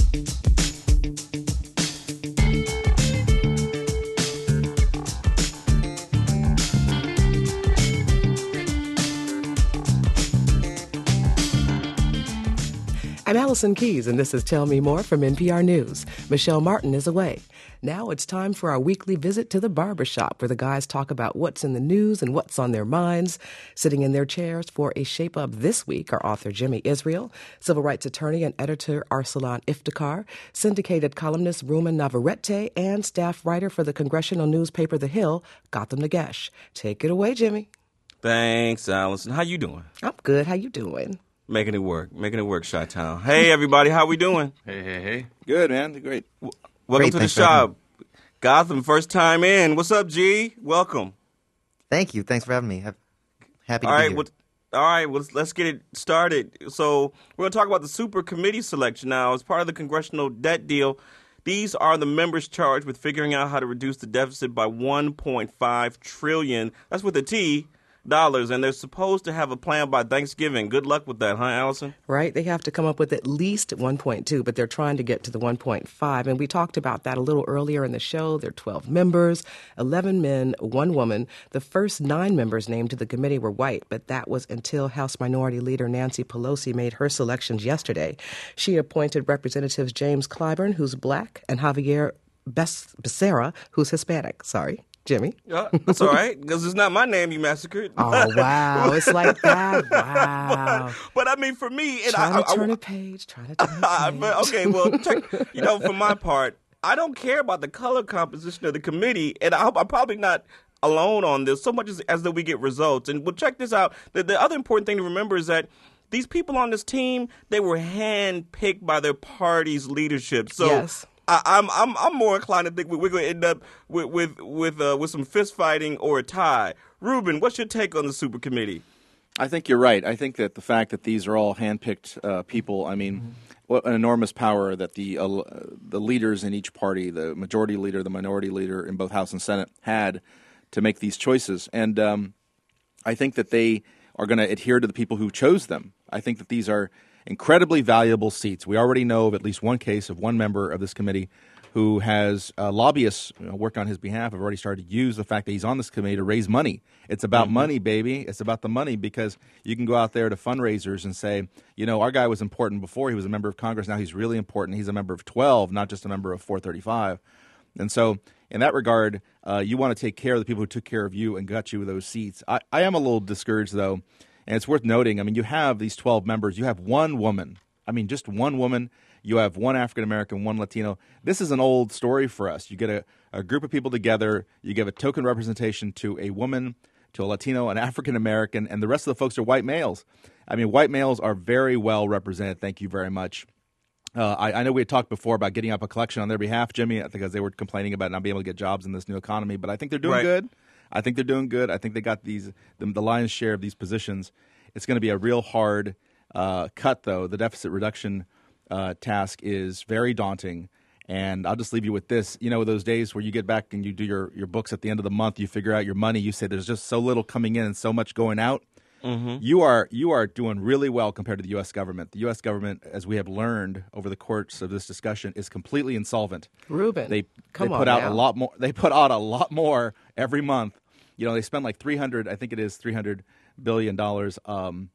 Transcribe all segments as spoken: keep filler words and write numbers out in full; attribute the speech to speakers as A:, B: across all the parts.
A: I'm Allison Keyes, and this is Tell Me More from N P R News. Michelle Martin is away. Now it's time for our weekly visit to the barbershop, where the guys talk about what's in the news and what's on their minds. Sitting in their chairs for a shape-up this week are author Jimmy Israel, civil rights attorney and editor Arsalan Iftikhar, syndicated columnist Ruman Navarrete, and staff writer for the congressional newspaper The Hill, Gotham Nagesh. Take it away, Jimmy.
B: Thanks, Allison. How you doing?
A: I'm good. How you doing?
B: Making it work. Making it work, Chi-Town. Hey, everybody. How we doing?
C: Hey, hey, hey. Good, man. Great.
B: W- welcome
D: Great,
B: to the shop. Gotham, first time in. What's up, G? Welcome.
D: Thank you. Thanks for having me. Happy to
B: all
D: be
B: right,
D: here.
B: well, all right, well, let's get it started. So we're going to talk about the super committee selection now. As part of the congressional debt deal, these are the members charged with figuring out how to reduce the deficit by one point five trillion dollars. That's with a T. Dollars, and they're supposed to have a plan by Thanksgiving. Good luck with that, huh, Allison?
A: Right. They have to come up with at least one point two, but they're trying to get to the one point five. And we talked about that a little earlier in the show. There are twelve members, eleven men, one woman. The first nine members named to the committee were white, but that was until House Minority Leader Nancy Pelosi made her selections yesterday. She appointed Representatives James Clyburn, who's black, and Javier Becerra, who's Hispanic. Sorry. Jimmy.
B: Yeah, that's all right, because it's not my name you massacred.
A: Oh, wow. It's like that? Wow.
B: But, but I mean, for me... And
A: trying
B: I,
A: to
B: I,
A: turn
B: I,
A: a page, trying to turn a page.
B: Okay, well, check, you know, for my part, I don't care about the color composition of the committee, and I hope I'm probably not alone on this so much as, as that we get results. And we'll check this out. The, the other important thing to remember is that these people on this team, they were handpicked by their party's leadership. So
A: yes.
B: I, I'm I'm I'm more inclined to think we're going to end up with with with, uh, with some fist fighting or a tie. Ruben, what's your take on the super committee?
C: I think you're right. I think that the fact that these are all handpicked uh, people, I mean, mm-hmm. what an enormous power that the uh, the leaders in each party, the majority leader, the minority leader in both House and Senate, had to make these choices. And um, I think that they are going to adhere to the people who chose them. I think that these are incredibly valuable seats. We already know of at least one case of one member of this committee who has uh, lobbyists you know, work on his behalf have already started to use the fact that he's on this committee to raise money. It's about mm-hmm. money, baby. It's about the money, because you can go out there to fundraisers and say, you know, our guy was important before. He was a member of Congress. Now he's really important. He's a member of twelve, not just a member of four thirty-five. And so in that regard, uh, you want to take care of the people who took care of you and got you those seats. I, I am a little discouraged, though. And it's worth noting, I mean, you have these twelve members. You have one woman. I mean, just one woman. You have one African-American, one Latino. This is an old story for us. You get a, a group of people together. You give a token representation to a woman, to a Latino, an African-American, and the rest of the folks are white males. I mean, white males are very well represented. Thank you very much. Uh, I, I know we had talked before about getting up a collection on their behalf, Jimmy, because they were complaining about not being able to get jobs in this new economy. But I think they're doing
B: right.
C: good. I think they're doing good. I think they got these the, the lion's share of these positions. It's going to be a real hard uh, cut, though. The deficit reduction uh, task is very daunting. And I'll just leave you with this. You know, those days where you get back and you do your, your books at the end of the month, you figure out your money, you say there's just so little coming in and so much going out. Mm-hmm. You are you are doing really well compared to the U S government. The U S government, as we have learned over the course of this discussion, is completely insolvent.
A: Ruben,
C: they
A: come
C: they put
A: on
C: out
A: now.
C: a lot more. They put out a lot more every month. You know, they spend like three hundred. I think it is three hundred billion dollars. Um,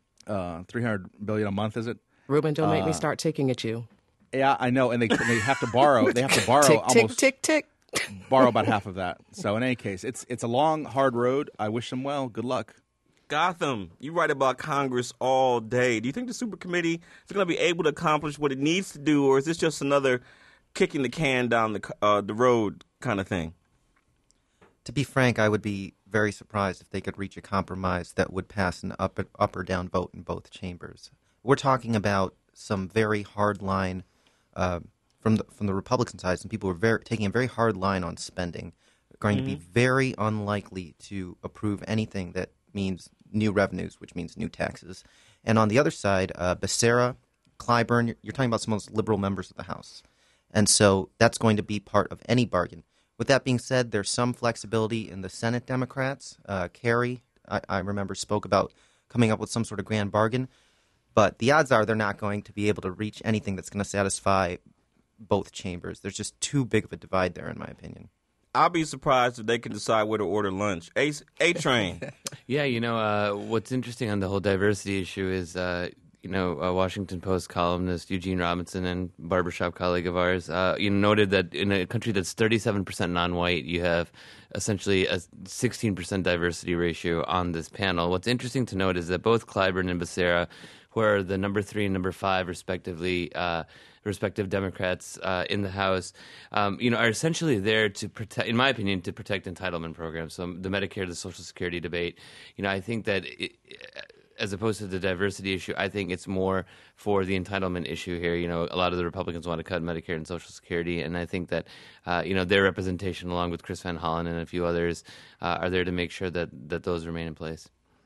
C: uh, three hundred billion a month, is it?
A: Ruben, don't
C: uh,
A: make me start ticking at you.
C: Yeah, I know, and they they have to borrow. They have to borrow
A: tick,
C: almost
A: tick, tick, tick.
C: borrow about half of that. So in any case, it's it's a long, hard road. I wish them well. Good luck.
B: Gotham, you write about Congress all day. Do you think the super committee is going to be able to accomplish what it needs to do, or is this just another kicking the can down the uh, the road kind of thing?
D: To be frank, I would be very surprised if they could reach a compromise that would pass an up, up or down vote in both chambers. We're talking about some very hard line uh, from the from the Republican side. Some people were very, taking a very hard line on spending, going mm-hmm. to be very unlikely to approve anything that means new revenues, which means new taxes. And on the other side, uh, Becerra, Clyburn, you're, you're talking about some of the most liberal members of the House. And so that's going to be part of any bargain. With that being said, there's some flexibility in the Senate Democrats. Uh, Kerry, I, I remember, spoke about coming up with some sort of grand bargain. But the odds are they're not going to be able to reach anything that's going to satisfy both chambers. There's just too big of a divide there, in my opinion.
B: I'll be surprised if they can decide where to order lunch. A, A Train.
E: Yeah, you know, uh, what's interesting on the whole diversity issue is, uh, you know, a Washington Post columnist, Eugene Robinson, and barbershop colleague of ours, uh, you know, noted that in a country that's thirty-seven percent non-white, you have essentially a sixteen percent diversity ratio on this panel. What's interesting to note is that both Clyburn and Becerra, who are the number three and number five, respectively, uh, respective Democrats uh, in the House, um, you know, are essentially there to protect, in my opinion, to protect entitlement programs. So the Medicare, the Social Security debate, you know, I think that it, as opposed to the diversity issue, I think it's more for the entitlement issue here. You know, a lot of the Republicans want to cut Medicare and Social Security, and I think that, uh, you know, their representation, along with Chris Van Hollen and a few others, uh, are there to make sure that, that those remain in place.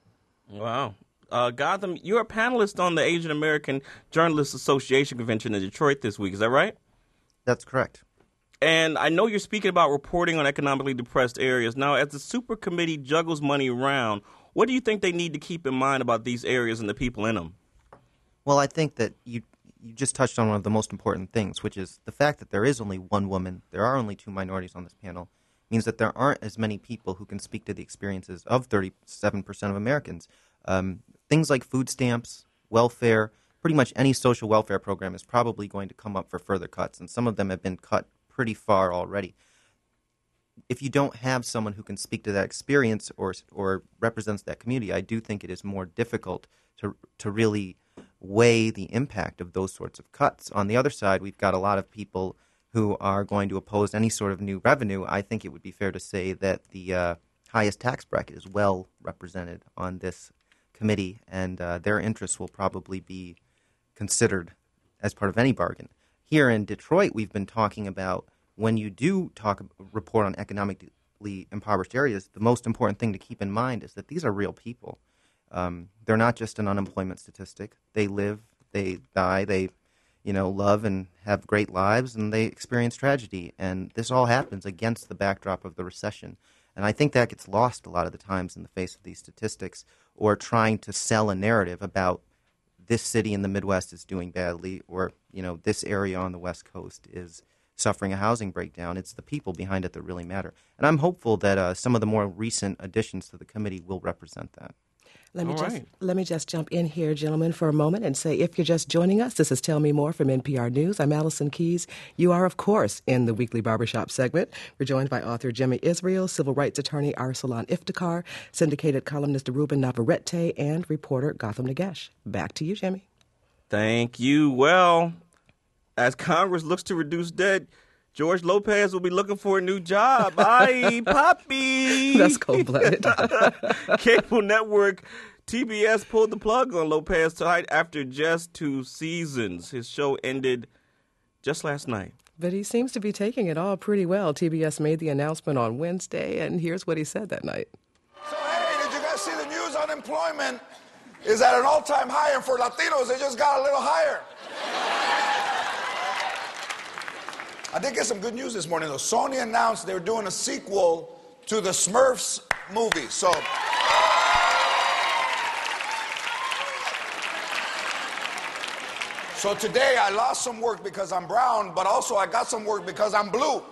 B: Wow. Uh, Gotham, you're a panelist on the Asian American Journalists Association convention in Detroit this week. Is that right?
D: That's correct.
B: And I know you're speaking about reporting on economically depressed areas. Now, as the super committee juggles money around, what do you think they need to keep in mind about these areas and the people in them?
D: Well, I think that you you just touched on one of the most important things, which is the fact that there is only one woman, there are only two minorities on this panel, means that there aren't as many people who can speak to the experiences of thirty-seven percent of Americans. Um, things like food stamps, welfare, pretty much any social welfare program is probably going to come up for further cuts, and some of them have been cut pretty far already. If you don't have someone who can speak to that experience or or represents that community, I do think it is more difficult to to really weigh the impact of those sorts of cuts. On the other side, we've got a lot of people who are going to oppose any sort of new revenue. I think it would be fair to say that the uh, highest tax bracket is well represented on this committee, and uh, their interests will probably be considered as part of any bargain. Here in Detroit, we've been talking about when you do talk report on economically impoverished areas, the most important thing to keep in mind is that these are real people. Um, they're not just an unemployment statistic. They live, they die, they, you know, love and have great lives, and they experience tragedy. And this all happens against the backdrop of the recession. And I think that gets lost a lot of the times in the face of these statistics, or trying to sell a narrative about this city in the Midwest is doing badly, or, you know, this area on the West Coast is suffering a housing breakdown. It's the people behind it that really matter. And I'm hopeful that uh, some of the more recent additions to the committee will represent that.
A: Let me
B: All
A: just
B: right.
A: let me just jump in here, gentlemen, for a moment and say, if you're just joining us, this is Tell Me More from N P R News. I'm Allison Keyes. You are, of course, in the weekly barbershop segment. We're joined by author Jimmy Israel, civil rights attorney Arsalan Iftikhar, syndicated columnist Ruben Navarrete, and reporter Gotham Nagesh. Back to you, Jimmy.
B: Thank you. Well, as Congress looks to reduce debt, George Lopez will be looking for a new job. Aye, Poppy.
A: That's cold-blooded.
B: Cable network T B S pulled the plug on Lopez tonight after just two seasons. His show ended just last night.
A: But he seems to be taking it all pretty well. T B S made the announcement on Wednesday, and here's what he said that night.
F: So, hey, did you guys see the news? Unemployment is at an all-time high, and for Latinos, it just got a little higher. I did get some good news this morning, though. Sony announced they were doing a sequel to the Smurfs movie. So, so today I lost some work because I'm brown, but also I got some work because I'm blue.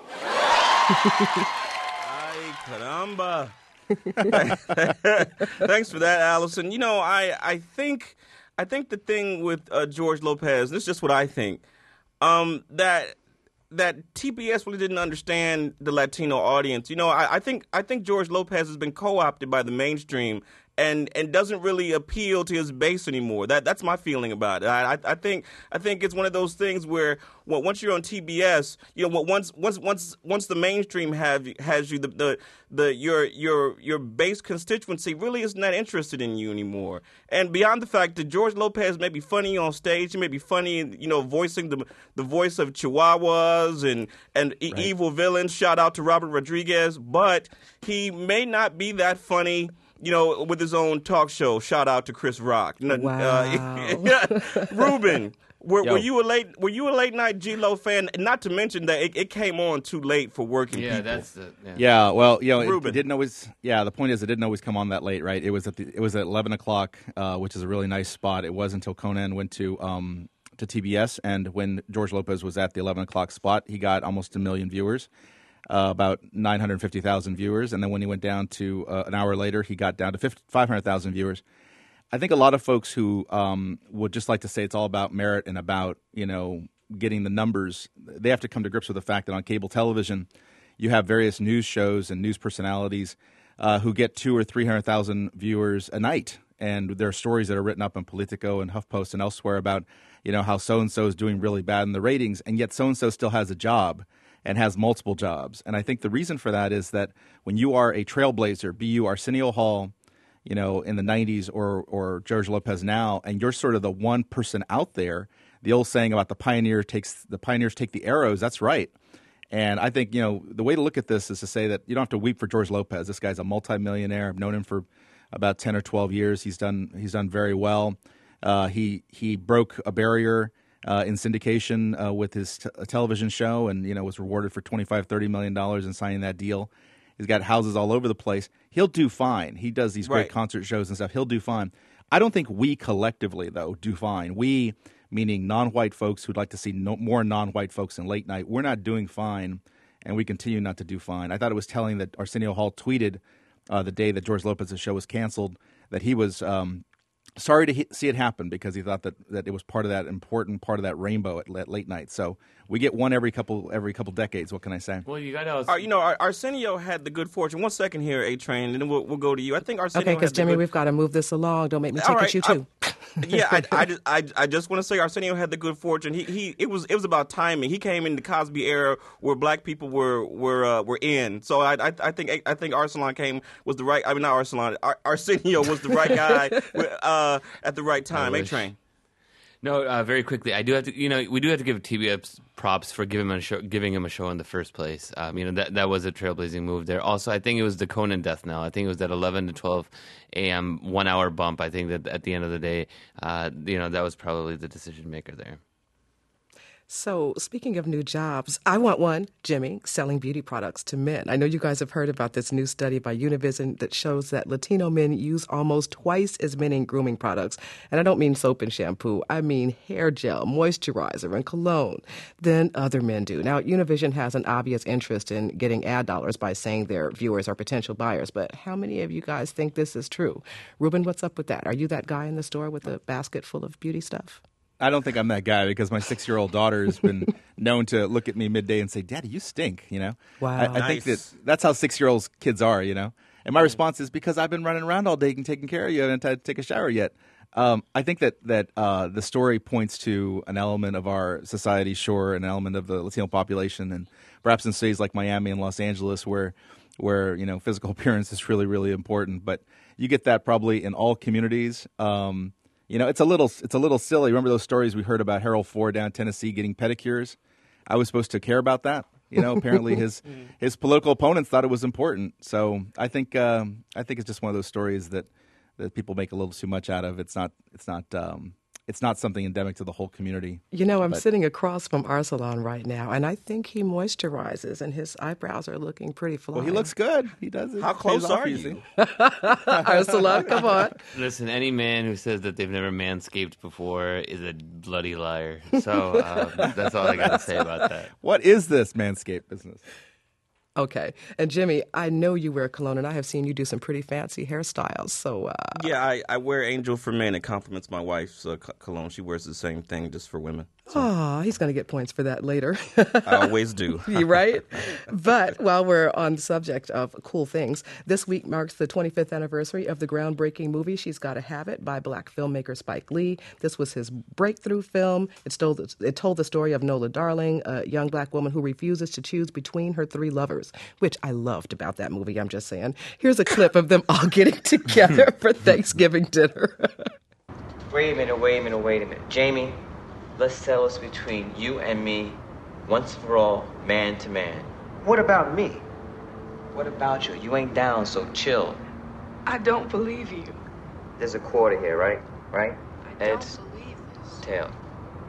B: Ay, caramba. Thanks for that, Allison. You know, I, I think I think the thing with uh, George Lopez, this is just what I think, um, that that T B S really didn't understand the Latino audience. You know, I, I think I think George Lopez has been co-opted by the mainstream and and doesn't really appeal to his base anymore. That that's my feeling about it. I I think I think it's one of those things where well, once you're on T B S, you know, once once once once the mainstream have has you, the the, the your your your base constituency really isn't that interested in you anymore. And beyond the fact that George Lopez may be funny on stage, he may be funny, you know, voicing the the voice of Chihuahuas and and right. e- evil villains. Shout out to Robert Rodriguez, but he may not be that funny, you know, with his own talk show. Shout out to Chris Rock.
A: Wow.
B: Uh, Ruben, Were,
C: Yo.
B: were you a late Were you a late night G-Lo fan? Not to mention that it, it came on too late for working
E: Yeah,
B: people.
E: that's the. Yeah.
C: Yeah, well, you know, it,
B: Ruben.
C: it didn't always. Yeah, the point is, it didn't always come on that late, right? It was at the. It was at eleven o'clock, uh, which is a really nice spot. It was until Conan went to um, to T B S, and when George Lopez was at the eleven o'clock spot, he got almost a million viewers, uh, about nine hundred fifty thousand viewers, and then when he went down to uh, an hour later, he got down to five hundred thousand viewers. I think a lot of folks who um, would just like to say it's all about merit and about, you know, getting the numbers, they have to come to grips with the fact that on cable television, you have various news shows and news personalities uh, who get two or three hundred thousand viewers a night, and there are stories that are written up in Politico and HuffPost and elsewhere about, you know, how so and so is doing really bad in the ratings, and yet so and so still has a job and has multiple jobs. And I think the reason for that is that when you are a trailblazer, be you Arsenio Hall, you know, in the nineties or or George Lopez now, and you're sort of the one person out there. The old saying about the pioneer takes the pioneers take the arrows. That's right. And I think, you know, the way to look at this is to say that you don't have to weep for George Lopez. This guy's a multimillionaire. I've known him for about ten or twelve years. He's done he's done very well. Uh, he he broke a barrier uh, in syndication uh, with his t- television show, and you know was rewarded for twenty-five, thirty million dollars in signing that deal. He's got houses all over the place. He'll do fine. He does these great
B: Right.
C: concert shows and stuff. He'll do fine. I don't think we collectively, though, do fine. We, meaning non-white folks who'd like to see no, more non-white folks in late night, we're not doing fine, and we continue not to do fine. I thought it was telling that Arsenio Hall tweeted uh, the day that George Lopez's show was canceled that he was um, sorry to he- see it happen because he thought that, that it was part of that important part of that rainbow at, at late night. So we get one every couple every couple decades. What can I say?
E: Well, you got to.
B: Uh, you know, Ar- Arsenio had the good fortune. One second here, A-Train, and then we'll, we'll go to you. I think Arsenio
A: Okay, because
B: had the
A: Jimmy,
B: good...
A: we've got to move this along. Don't make me take
B: All right,
A: at you too.
B: I- yeah, I, I, just, I, I just want to say Arsenio had the good fortune. He, he, it was, it was about timing. He came in the Cosby era where black people were, were, uh, were in. So I, I, I think, I think Arsalan came was the right. I mean, not Arsalan. Ar- Arsenio was the right guy uh, at the right time.
E: wish.
B: A-Train.
E: No, uh, very quickly. I do have to, you know, we do have to give T B S props for giving him a show, giving him a show in the first place. Um, you know, that that was a trailblazing move there. Also, I think it was the Conan death knell. I think it was that eleven to twelve a.m. one hour bump. I think that at the end of the day, uh, you know, that was probably the decision maker there.
A: So, speaking of new jobs, I want one, Jimmy, selling beauty products to men. I know you guys have heard about this new study by Univision that shows that Latino men use almost twice as many grooming products. And I don't mean soap and shampoo. I mean hair gel, moisturizer, and cologne than other men do. Now, Univision has an obvious interest in getting ad dollars by saying their viewers are potential buyers. But how many of you guys think this is true? Ruben, what's up with that? Are you that guy in the store with a basket full of beauty stuff?
C: I don't think I'm that guy because my six-year-old daughter has been known to look at me midday and say, "Daddy, you stink." You know,
A: Wow.
C: I, I think
B: Nice.
C: that that's how six-year-olds kids are. You know, and my response is because I've been running around all day and taking care of you, and I haven't had to take a shower yet. Um, I think that that uh, the story points to an element of our society, sure, an element of the Latino population, and perhaps in cities like Miami and Los Angeles, where where you know physical appearance is really really important. But you get that probably in all communities. Um, You know, it's a little it's a little silly. Remember those stories we heard about Harold Ford down in Tennessee getting pedicures? I was supposed to care about that. You know, apparently his his political opponents thought it was important. So I think um, I think it's just one of those stories that, that people make a little too much out of. It's not it's not um, it's not something endemic to the whole community.
A: You know, I'm
C: But-
A: sitting across from Arsalan right now, and I think he moisturizes, and his eyebrows are looking pretty fly.
C: Well, he looks good. He does. It
B: How close
C: pays off
B: are
C: easy.
B: you?
A: Arsalan, come on.
E: Listen, any man who says that they've never manscaped before is a bloody liar. So um, that's all I got to say about that.
C: What is this Manscaped business?
A: Okay. And Jimmy, I know you wear cologne, and I have seen you do some pretty fancy hairstyles. So, uh,
B: Yeah, I, I wear Angel for Men. It compliments my wife's uh, c- cologne. She wears the same thing just for women.
A: oh, he's going to get points for that later.
B: I always do.
A: You right? But while we're on the subject of cool things, this week marks the twenty-fifth anniversary of the groundbreaking movie She's Gotta Have It by black filmmaker Spike Lee. This was his breakthrough film. It told, it told the story of Nola Darling, a young black woman who refuses to choose between her three lovers, which I loved about that movie, I'm just saying. Here's a clip of them all getting together for Thanksgiving dinner.
G: Wait a minute, wait a minute, wait a minute. Jamie, let's settle this between you and me, once for all, man to man.
H: What about me?
G: What about you? You ain't down, so chill.
I: I don't believe you.
G: There's a quarter here, right? Right?
I: I don't
G: Heads,
I: believe this.
G: tail.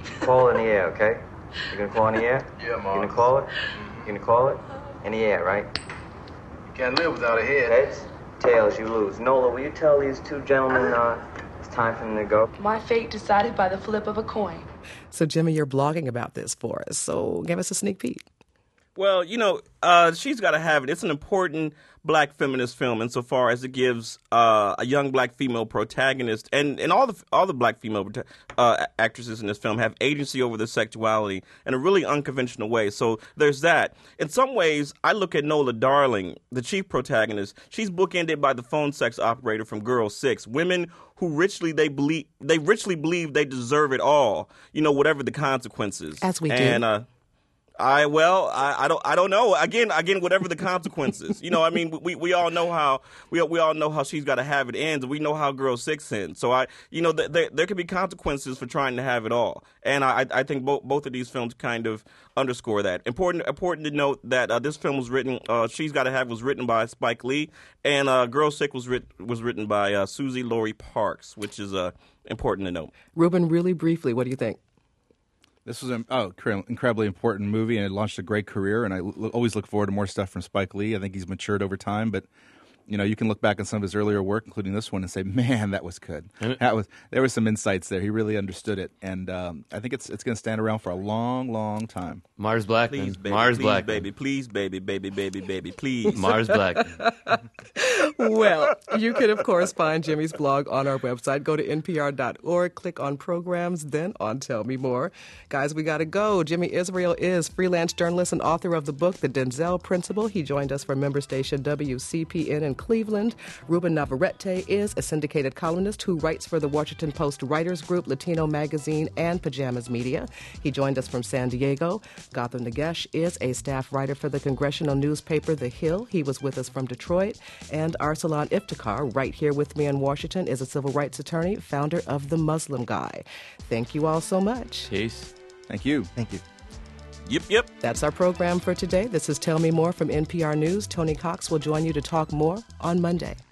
G: Call it in the air, okay? You gonna call in the air?
H: Yeah, Mom.
G: You gonna call it? You gonna call it? In the air, right?
H: You can't live without a head.
G: Heads, tails, you lose. Nola, will you tell these two gentlemen uh, it's time for them to go?
I: My fate decided by the flip of a coin.
A: So, Jimmy, you're blogging about this for us, so give us a sneak peek.
B: Well, you know, uh, She's Gotta Have It. It's an important black feminist film insofar as it gives uh, a young black female protagonist, and, and all the all the black female uh, actresses in this film have agency over their sexuality in a really unconventional way. So there's that. In some ways, I look at Nola Darling, the chief protagonist. She's bookended by the phone sex operator from Girl Six. Women who richly they believe they richly believe they deserve it all. You know, whatever the consequences.
A: As we do.
B: And, uh, I well, I, I don't, I don't know. Again, again, whatever the consequences, you know. I mean, we, we all know how we we all know how She's Gotta Have It ends. We know how Girl Six ends. So I, you know, th- there there could be consequences for trying to have it all, and I I think both both of these films kind of underscore that. Important important to note that uh, this film was written. Uh, She's Gotta Have It was written by Spike Lee, and uh, Girl Six was writ- was written by uh, Susie Laurie Parks, which is uh, important to note.
A: Ruben, really briefly, what do you think?
C: This was an oh, incredibly important movie, and it launched a great career. And I l- always look forward to more stuff from Spike Lee. I think he's matured over time, but you know, you can look back on some of his earlier work, including this one, and say, "Man, that was good. That was there were some insights there. He really understood it, and um, I think it's it's going to stand around for a long, long time."
E: Mars Blackman.
B: Please, baby,
E: Mars
B: please,
E: Blackman.
B: baby, please, baby, baby, baby, baby, please.
E: Mars Blackman.
A: Well, you can, of course, find Jimmy's blog on our website. Go to N P R dot org, click on programs, then on Tell Me More. Guys, we got to go. Jimmy Israel is freelance journalist and author of the book, The Denzel Principle. He joined us from member station W C P N in Cleveland. Ruben Navarrete is a syndicated columnist who writes for the Washington Post Writers Group, Latino Magazine, and Pajamas Media. He joined us from San Diego. Gautam Nagesh is a staff writer for the congressional newspaper The Hill. He was with us from Detroit. And Arsalan Iftikhar, right here with me in Washington, is a civil rights attorney, founder of The Muslim Guy. Thank you all so much.
E: Peace.
C: Thank you.
D: Thank you.
B: Yep, yep.
A: That's our program for today. This is Tell Me More from N P R News. Tony Cox will join you to talk more on Monday.